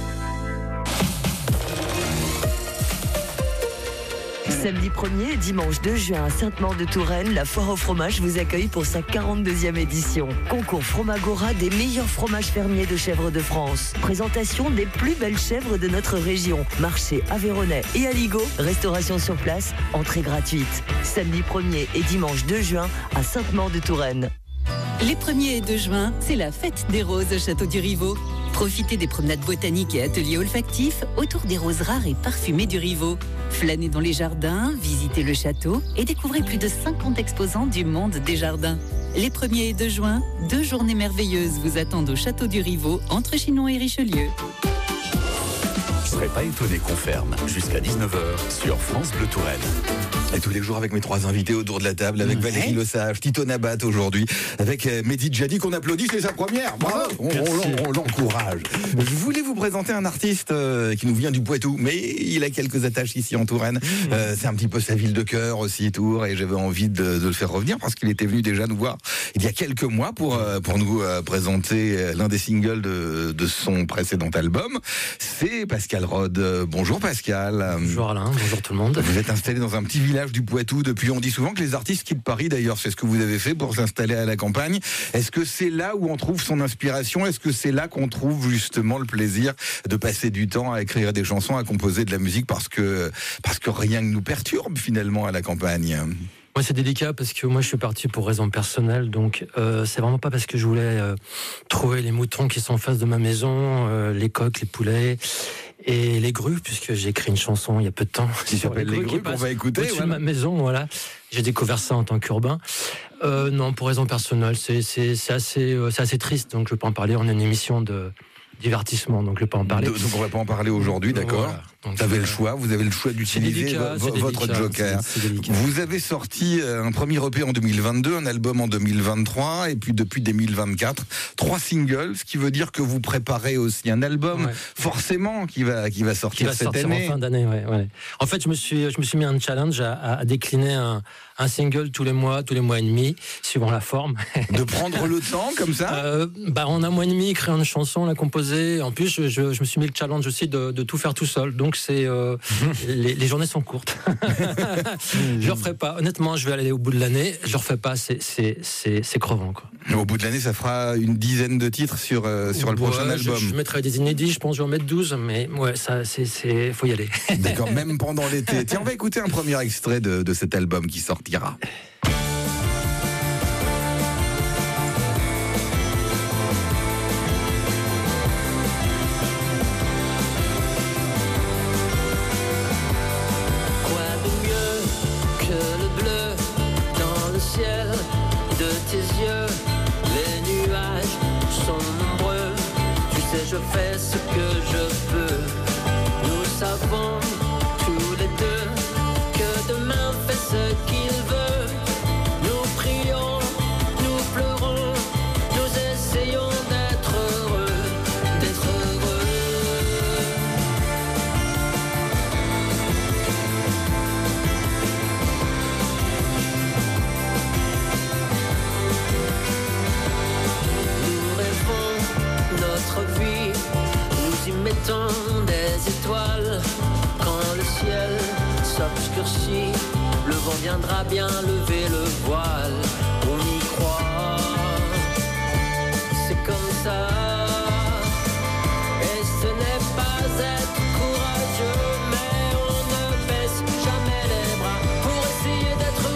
Samedi 1er et dimanche 2 juin à Sainte-Maure-de-Touraine, la foire au fromage vous accueille pour sa 42e édition. Concours Fromagora des meilleurs fromages fermiers de chèvres de France. Présentation des plus belles chèvres de notre région. Marché aveyronnais et Aligo. Restauration sur place, entrée gratuite. Samedi 1er et dimanche 2 juin à Sainte-Maure-de-Touraine. Les 1er et 2 juin, c'est la fête des roses au Château du Rivaud. Profitez des promenades botaniques et ateliers olfactifs autour des roses rares et parfumées du Rivaud. Flânez dans les jardins, visitez le château et découvrez plus de 50 exposants du monde des jardins. Les 1er et 2 juin, 2 journées merveilleuses vous attendent au Château du Rivaud, entre Chinon et Richelieu. Je ne serais pas étonné qu'on ferme jusqu'à 19h sur France Bleu Touraine. Et tous les jours avec mes trois invités autour de la table, avec Valérie Lesage, Tito Nabat aujourd'hui, avec Mehdi Djadi qu'on applaudit, c'est sa première. Bravo, on l'encourage. Je voulais vous présenter un artiste qui nous vient du Poitou, mais il a quelques attaches ici en Touraine. C'est un petit peu sa ville de cœur aussi, Tours, et j'avais envie de le faire revenir parce qu'il était venu déjà nous voir il y a quelques mois pour nous présenter l'un des singles de son précédent album. C'est Pascal Rode. Bonjour Pascal. Bonjour Alain, bonjour tout le monde. Vous êtes installé dans un petit village du Poitou depuis, on dit souvent que les artistes quittent Paris d'ailleurs, c'est ce que vous avez fait pour s'installer à la campagne. Est-ce que c'est là où on trouve son inspiration ? Est-ce que c'est là qu'on trouve justement le plaisir de passer du temps à écrire des chansons, à composer de la musique parce que rien ne nous perturbe finalement à la campagne ? Moi, c'est délicat parce que moi, je suis parti pour raison personnelle. Donc, c'est vraiment pas parce que je voulais trouver les moutons qui sont en face de ma maison, les coqs, les poulets et les grues, puisque j'ai écrit une chanson il y a peu de temps. Qui s'appelle Les grues, qu'on va écouter. Au-dessus de ma maison, voilà. J'ai découvert ça en tant qu'urbain. Non, pour raison personnelle, c'est assez triste. Donc, je peux en parler. On a une émission de divertissement, donc je peux en parler. Donc on ne va pas en parler aujourd'hui, d'accord. Voilà. Vous avez le choix d'utiliser votre joker. Vous avez sorti un premier EP en 2022, un album en 2023, et puis depuis 2024, 3 singles, ce qui veut dire que vous préparez aussi un album, forcément, qui va sortir cette année. En fin d'année, ouais. En fait, je me suis mis un challenge à décliner un single tous les mois et demi, suivant la forme. De prendre le temps comme ça en un mois et demi, créer une chanson, la composer. En plus, je me suis mis le challenge aussi de tout faire tout seul. Donc, les journées sont courtes. Je ne referai pas. Honnêtement, je vais aller au bout de l'année. Je ne refais pas. C'est crevant, quoi. Au bout de l'année, ça fera une dizaine de titres sur le prochain album. Je mettrai des inédits. Je pense que je vais en mettre 12. Mais ouais, faut y aller. D'accord, même pendant l'été. Tiens, on va écouter un premier extrait de cet album qui sortira. Je fais ce que je peux. Nous savons tous les deux que temps viendra bien lever le voile. On y croit, c'est comme ça. Et ce n'est pas être courageux, mais on ne baisse jamais les bras pour essayer d'être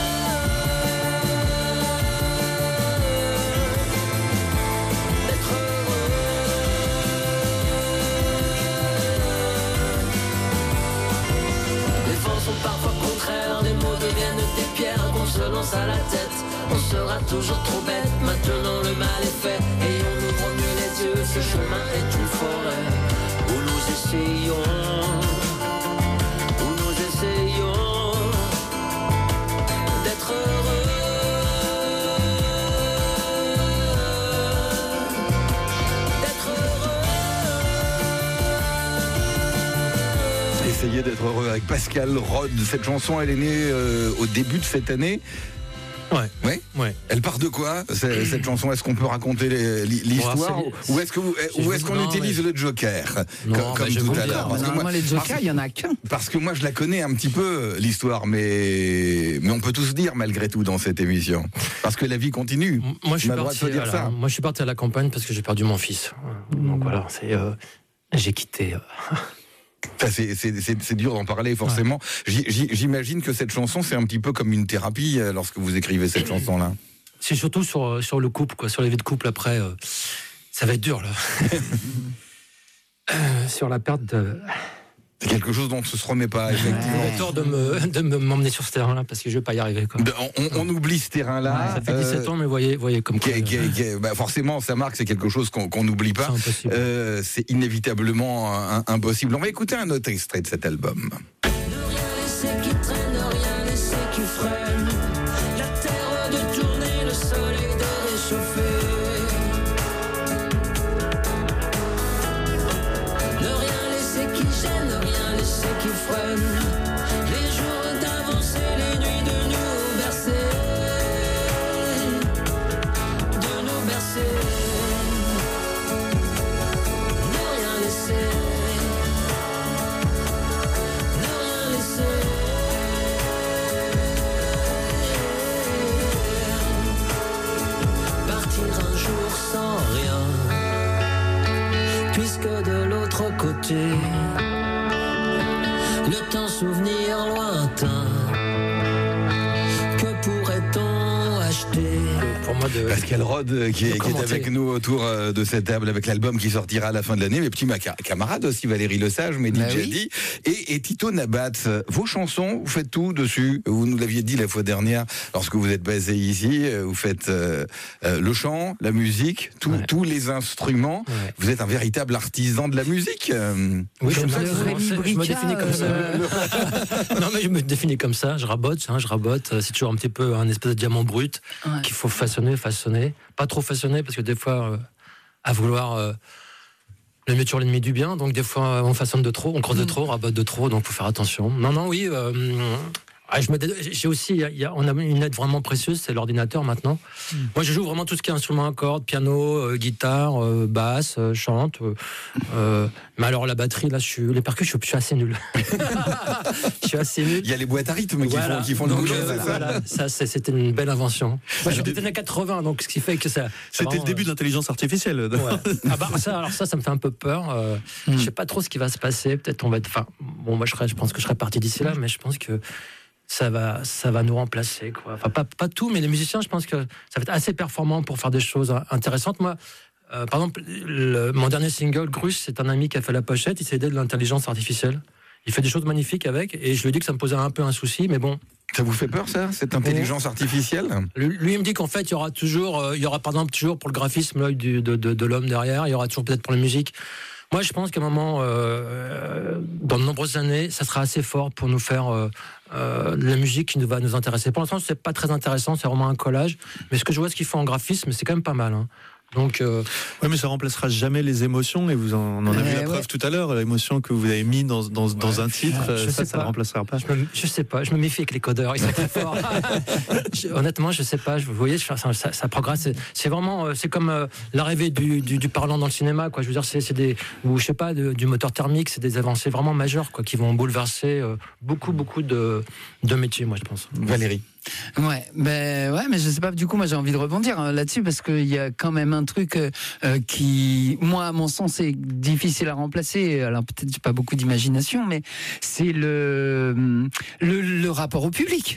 parfois contraires, les mots deviennent des pierres qu'on se lance à la tête. On sera toujours trop bête, maintenant le mal est fait et on ouvre mieux les yeux. Ce chemin est une forêt où nous essayons d'être heureux. Essayer d'être heureux avec Pascal Rod. Cette chanson, elle est née au début de cette année. Ouais. Elle part de quoi cette chanson? Est-ce qu'on peut raconter l'histoire ou est-ce qu'on utilise le Joker comme tout à l'heure? Moi, les Jokers, il y en a qu'un. Parce que moi, je la connais un petit peu l'histoire, mais on peut tous dire malgré tout dans cette émission, parce que la vie continue. Moi, je suis parti à la campagne parce que j'ai perdu mon fils. Donc voilà, j'ai quitté. C'est dur d'en parler forcément. Ouais. J'imagine que cette chanson, c'est un petit peu comme une thérapie lorsque vous écrivez cette chanson-là. C'est surtout sur le couple, quoi, sur la vie de couple. Après, ça va être dur là. Sur la perte de. C'est quelque chose dont on ne se remet pas, effectivement. Il a tort de m'emmener sur ce terrain-là parce que je ne vais pas y arriver. Quoi. On oublie ce terrain-là. Ça fait 17 ans, mais voyez comme quoi. Forcément, ça marque, c'est quelque chose qu'on n'oublie pas. C'est inévitablement impossible. On va écouter un autre extrait de cet album. Ne rien laisser qui traîne, ne rien laisser qui freine. La terre de tourner, le soleil de réchauffer. Qui freine les jours d'avancer, les nuits de nous bercer, ne rien laisser, partir un jour sans rien, puisque de l'autre côté le temps souvenir lointain, que pourrait-on acheter? Pour moi Pascal Rod qui est avec nous autour de cette table avec l'album qui sortira à la fin de l'année. Mes petits camarades aussi, Valérie Lesage, Mehdi Djadi et Tito Nabat. Vos chansons, vous faites tout dessus. Vous nous l'aviez dit la fois dernière lorsque vous êtes basé ici. Vous faites le chant, la musique, tous les instruments. Ouais. Vous êtes un véritable artisan de la musique. Oui, je me définis comme ça. Non, mais je me définis comme ça. Je rabote. C'est toujours un petit peu un espèce de diamant brut qu'il faut façonner. Pas trop façonner parce que des fois, à vouloir le mieux sur l'ennemi du bien, donc des fois on façonne de trop, on creuse de trop, on rabote de trop, donc faut faire attention. Oui. J'ai aussi, on a une aide vraiment précieuse, c'est l'ordinateur maintenant. Moi, je joue vraiment tout ce qui est instrument à cordes, piano, guitare, basse, chante. Mais alors la batterie, là, les percus, je suis assez nul. Je suis assez nul. Il y a les boîtes à rythme qui font le boulot. C'était une belle invention. Moi, je suis des années 80, donc ce qui fait que ça. C'était le début de l'intelligence artificielle. Ouais. Ça me fait un peu peur. Je sais pas trop ce qui va se passer. Peut-être on va être. Moi, je pense que je serai parti d'ici là, mais je pense que ça va nous remplacer, quoi. Enfin, pas tout, mais les musiciens, je pense que ça va être assez performant pour faire des choses intéressantes. Moi, par exemple, mon dernier single, Grus, c'est un ami qui a fait la pochette, il s'est aidé de l'intelligence artificielle. Il fait des choses magnifiques avec, et je lui ai dit que ça me posait un peu un souci, mais bon. Ça vous fait peur, ça, cette intelligence artificielle? Lui, il me dit qu'en fait, il y aura par exemple toujours pour le graphisme l'œil de l'homme derrière, il y aura toujours peut-être pour la musique. Moi, je pense qu'à un moment, dans de nombreuses années, ça sera assez fort pour nous faire la musique qui va nous intéresser. Pour l'instant, c'est pas très intéressant, c'est vraiment un collage. Mais ce que je vois, ce qu'ils font en graphisme, c'est quand même pas mal. Hein. Donc, oui, mais ça remplacera jamais les émotions, et vous en avez la preuve tout à l'heure, l'émotion que vous avez mis dans un titre, ça ne remplacera pas. Je sais pas, je me méfie avec les codeurs, ils sont très forts. Honnêtement, je sais pas, vous voyez, ça progresse. C'est vraiment, c'est comme l'arrivée du parlant dans le cinéma, quoi. Je veux dire, c'est des, ou je sais pas, du moteur thermique, c'est des avancées vraiment majeures, quoi, qui vont bouleverser beaucoup de métiers, moi, je pense. Valérie. Ouais, mais je sais pas. Du coup, moi, j'ai envie de rebondir là-dessus parce qu'il y a quand même un truc qui, moi, à mon sens, est difficile à remplacer. Alors peut-être j'ai pas beaucoup d'imagination, mais c'est le rapport au public.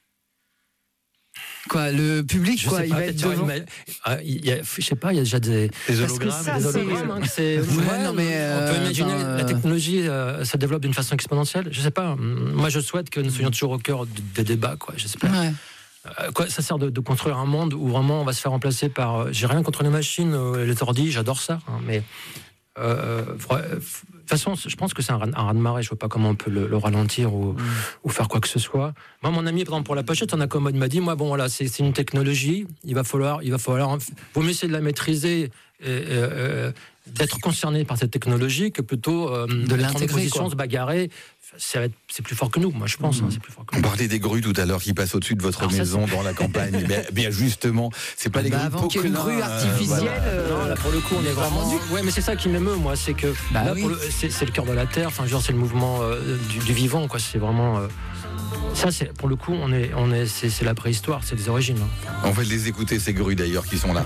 Quoi, le public, quoi, il va être devant. Je sais pas, il y a déjà des hologrammes. On peut imaginer la technologie se développe d'une façon exponentielle. Je sais pas. Moi, je souhaite que nous soyons toujours au cœur des débats, quoi. J'espère. Ouais. Ça sert de construire un monde où vraiment on va se faire remplacer par. J'ai rien contre les machines, les ordi, j'adore ça, hein, mais. De toute façon, je pense que c'est un raz-de-marée. Je ne vois pas comment on peut le ralentir ou faire quoi que ce soit. Moi, mon ami, par exemple, pour la pochette, en accommode m'a dit, moi, bon, voilà, c'est une technologie. Il va falloir, vaut mieux essayer de la maîtriser, d'être concerné par cette technologie que plutôt de l'intégrer, en position, se bagarrer. C'est plus fort que nous, moi je pense. C'est plus fort que nous. On parlait des grues tout à l'heure qui passent au-dessus de votre maison dans la campagne. Bien justement, c'est pas les grues avant qu'il y ait une grue artificielle. Non, là pour le coup on est vraiment. Ouais, mais c'est ça qui m'émeut, moi, c'est que c'est le cœur de la terre. Enfin, genre c'est le mouvement du vivant, quoi. C'est vraiment. Ça, c'est pour le coup, c'est la préhistoire, c'est les origines. Hein. On va les écouter, ces grues d'ailleurs qui sont là.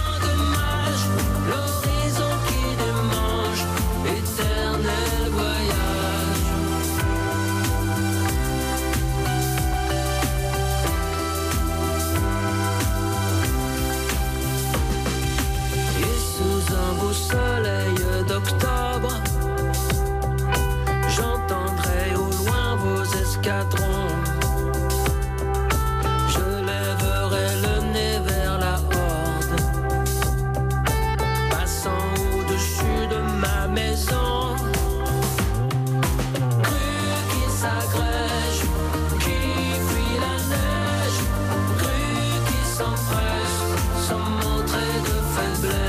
Soleil d'octobre, j'entendrai au loin vos escadrons. Je lèverai le nez vers la horde, passant au-dessus de ma maison. Grue qui s'agrège, qui fuit la neige, grue qui s'empresse sans montrer de faiblesse.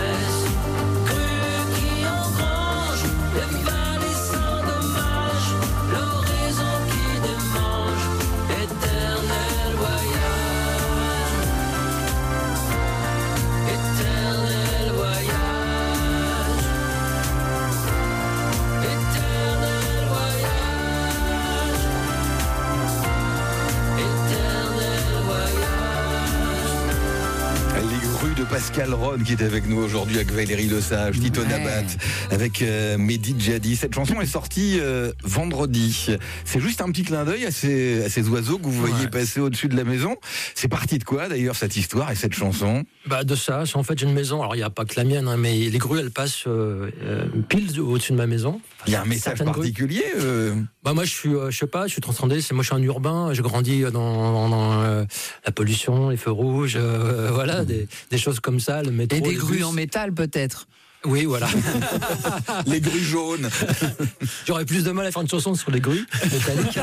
Pascal Ron qui est avec nous aujourd'hui avec Valérie Lesage, Tito Nabat, avec Mehdi Djadi. Cette chanson est sortie vendredi. C'est juste un petit clin d'œil à ces oiseaux que vous voyez passer au-dessus de la maison. C'est parti de quoi d'ailleurs cette histoire et cette chanson? De ça. En fait, j'ai une maison. Alors il n'y a pas que la mienne, hein, mais les grues elles passent pile au-dessus de ma maison. Il y a un message particulier moi je sais pas, je suis transcendé. Moi je suis un urbain. J'ai grandi dans la pollution, les feux rouges, voilà, des choses comme ça, le métro. Et des grues en métal peut-être. Oui, voilà. Les grues jaunes. J'aurais plus de mal à faire une chanson sur les grues métalliques.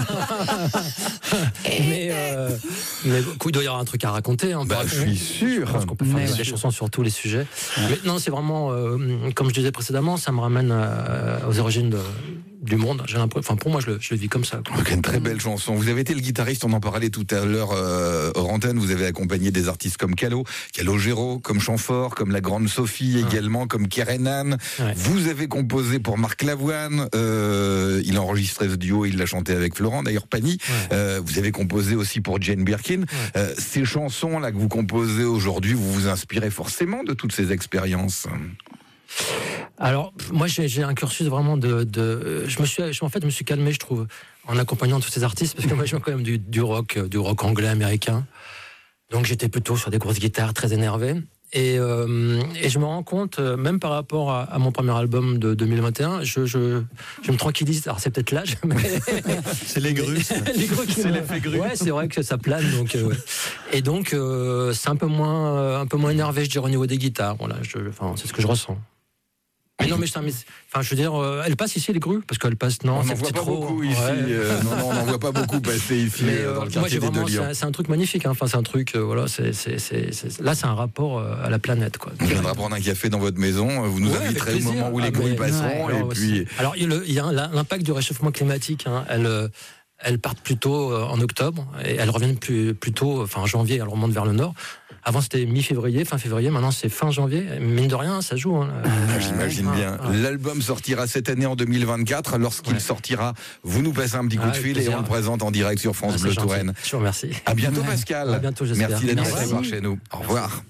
mais il doit y avoir un truc à raconter. Hein, je suis sûr. Je pense qu'on peut faire des chansons sur tous les sujets. Mais non, c'est vraiment, comme je disais précédemment, ça me ramène aux origines du monde. J'ai l'impression, pour moi, je le vis comme ça. Une très belle chanson. Vous avez été le guitariste, on en parlait tout à l'heure hors antenne. Vous avez accompagné des artistes comme Calogero, comme Chamfort, comme la Grande Sophie également, comme Kerenan. Vous avez composé pour Marc Lavoine. Il a enregistré ce duo, il l'a chanté avec Florent, d'ailleurs Pagny. Vous avez composé aussi pour Jane Birkin. Ces chansons-là que vous composez aujourd'hui, vous vous inspirez forcément de toutes ces expériences. Alors, moi, j'ai un cursus vraiment je me suis calmé, je trouve, en accompagnant tous ces artistes, parce que moi, je viens quand même du rock anglais, américain. Donc, j'étais plutôt sur des grosses guitares très énervées. Et je me rends compte, même par rapport à mon premier album de 2021, je me tranquillise. Alors c'est peut-être l'âge, mais c'est les grues. C'est l'effet grue. Ouais, c'est vrai que ça plane. Donc, Et donc c'est un peu moins énervé, je dirais, au niveau des guitares. Voilà, c'est ce que je ressens. Mais non, mais je veux dire, elle passe ici les grues parce qu'elle passe. Non, on n'en voit pas beaucoup ici. Non, on n'en voit pas beaucoup passer ici dans le quartier des Deux Lions. C'est un truc magnifique. Enfin, c'est un truc. Voilà, là, c'est un rapport à la planète, quoi. On viendra prendre un café dans votre maison. Vous nous inviterez au moment où les grues passeront. Et puis. Alors, il y a l'impact du réchauffement climatique. Hein, elles partent plutôt en octobre et elles reviennent plutôt, en janvier. Elles remontent vers le nord. Avant, c'était mi-février, fin février. Maintenant, c'est fin janvier. Mine de rien, ça joue. Hein. J'imagine bien. L'album sortira cette année en 2024. Lorsqu'il sortira, vous nous passez un petit coup de fil et on le présente en direct sur France Bleu Touraine. Je vous remercie. À bientôt, Pascal. À bientôt, j'espère. Merci d'être passé chez nous. Au revoir.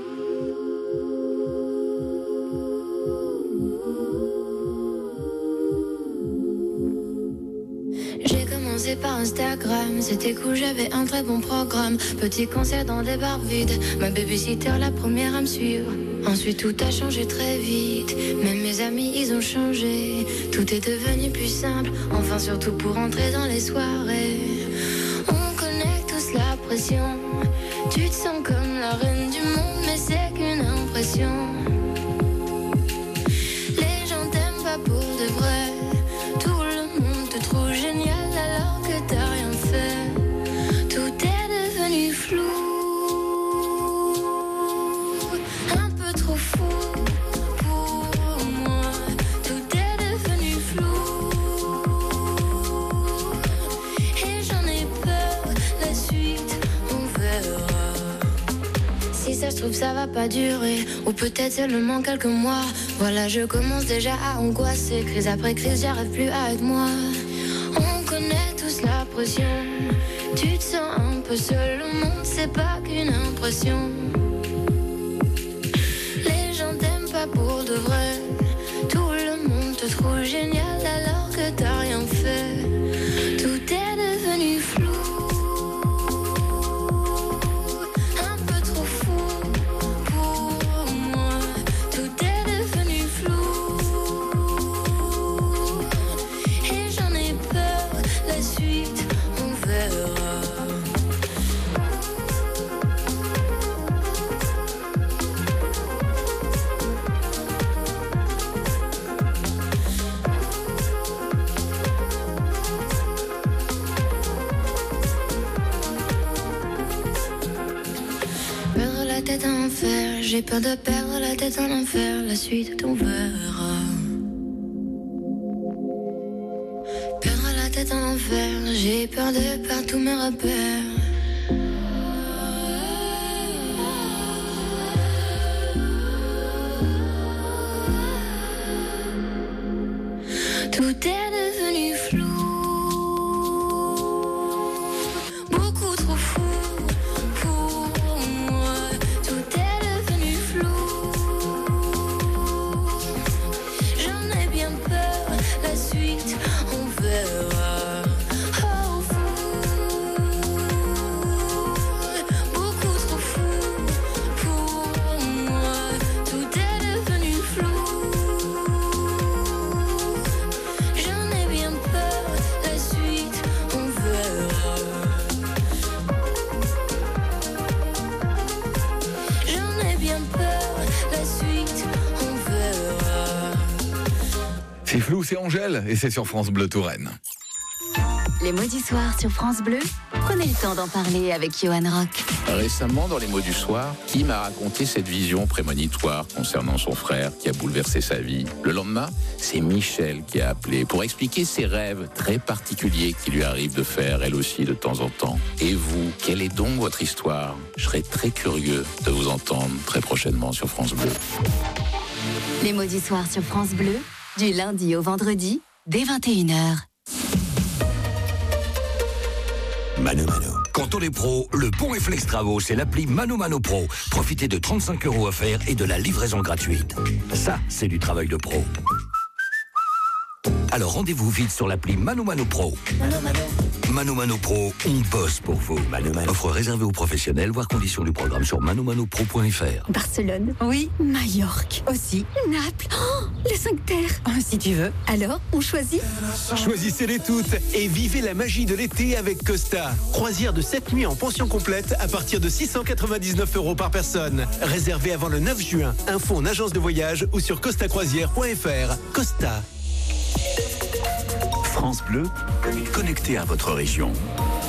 J'ai par Instagram, c'était cool, j'avais un très bon programme. Petit concert dans des bars vides, ma babysitter la première à me suivre. Ensuite tout a changé très vite, même mes amis ils ont changé. Tout est devenu plus simple, enfin surtout pour entrer dans les soirées. On connaît tous la pression, tu te sens comme la reine du monde, mais c'est qu'une impression. Les gens t'aiment pas pour de vrai, tout le monde te trouve génial. T'as rien fait, tout est devenu flou, un peu trop fou pour moi. Tout est devenu flou et j'en ai peur. La suite, on verra. Si ça se trouve, ça va pas durer, ou peut-être seulement quelques mois. Voilà, je commence déjà à angoisser. Crise après crise, j'arrive plus à être moi. On connaît la pression, tu te sens un peu seul au monde, c'est pas qu'une impression. Les gens t'aiment pas pour de vrai, tout le monde te trouve génial alors que t'as rien fait. Tout est devenu flou, un peu trop fou pour moi. Tout est devenu flou et j'en ai peur. La suite, on verra. Perdre la tête en enfer, j'ai peur de perdre la tête en enfer. La suite, on verra. Tête en enfer, j'ai peur de perdre tous mes repères. Tout est devenu flou, beaucoup trop fou pour moi. Tout est devenu flou, j'en ai bien peur. La suite, on verra. C'est flou, c'est Angèle et c'est sur France Bleu Touraine. Les mots du soir sur France Bleu, prenez le temps d'en parler avec Johan Rock. Récemment, dans les mots du soir, Kim a raconté cette vision prémonitoire concernant son frère qui a bouleversé sa vie. Le lendemain, c'est Michel qui a appelé pour expliquer ses rêves très particuliers qui lui arrivent de faire elle aussi de temps en temps. Et vous, quelle est donc votre histoire? Je serai très curieux de vous entendre très prochainement sur France Bleu. Les mots du soir sur France Bleu, du lundi au vendredi, dès 21h. Mano Mano. Quand on est pro, le bon réflexe travaux, c'est l'appli Mano Mano Pro. Profitez de 35 € offerts et de la livraison gratuite. Ça, c'est du travail de pro. Alors rendez-vous vite sur l'appli Mano Mano Pro. Mano Mano Pro, on bosse pour vous. Offre réservée aux professionnels, voir conditions du programme sur manomanopro.fr. Barcelone. Oui. Majorque. Aussi. Naples. Oh, les 5 terres. Oh, si tu veux. Alors, on choisit? Choisissez-les toutes et vivez la magie de l'été avec Costa. Croisière de 7 nuits en pension complète à partir de 699 € par personne. Réservé avant le 9 juin. Info en agence de voyage ou sur costacroisière.fr. Costa. France Bleu, connecté à votre région.